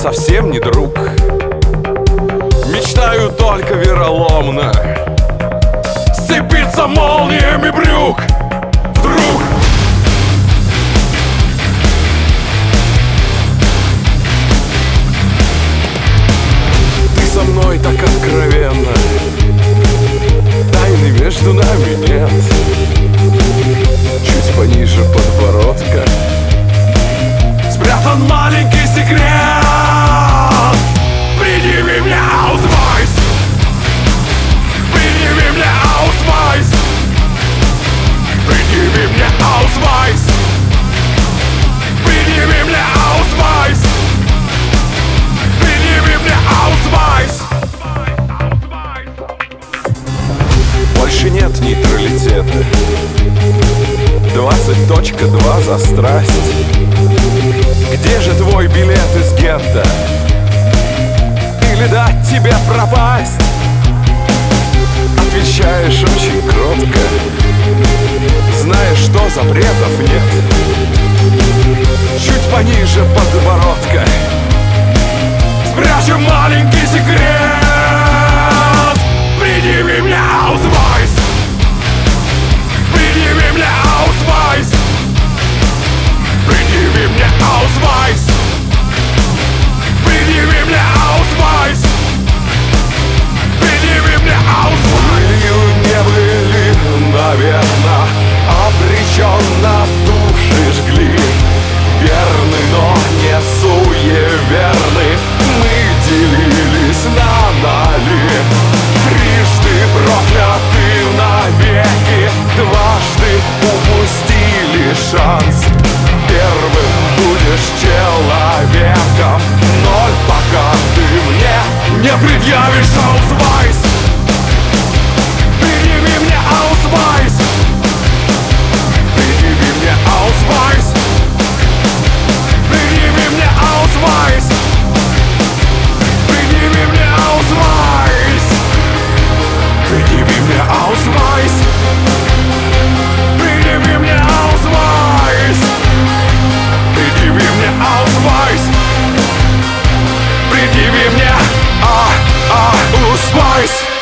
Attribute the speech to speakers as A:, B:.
A: совсем не друг. Мечтаю только вероломно сцепиться молниями брюк. Вдруг ты со мной так откровенно, тайны между нами нет. Чуть пониже подбородка спрятан маленький секрет. Предъяви мне аусвайс, предъяви мне аусвайс, предъяви мне аусвайс, предъяви мне аусвайс, предъяви мне аусвайс. Больше нет нейтралитета. 20.2 за страсть. Где же твой билет из гетто? Или дать тебе пропасть? Отвечаешь очень кротко, знаешь, что запретов нет. Чуть пониже подбородка спрячем маленький секрет. Предъяви мне аусвайс, предъяви мне аусвайс, предъяви мне аусвайс, предъяви мне аусвайс, предъяви мне аусвайс. Были, не были, наверно, обреченно души жгли. Верны, но не суеверны, мы делились на нали. Трижды прокляты навеки, дважды упустили шанс. Первым будешь человеком, ноль, пока ты мне не предъявишь аусвайс. Предъяви мне аусвайс, предъяви мне аусвайс, предъяви мне аусвайс, предъяви мне аусвайс, предъяви мне аусвайс, предъяви мне аусвайс, предъяви мне аусвайс, предъяви мне аусвайс.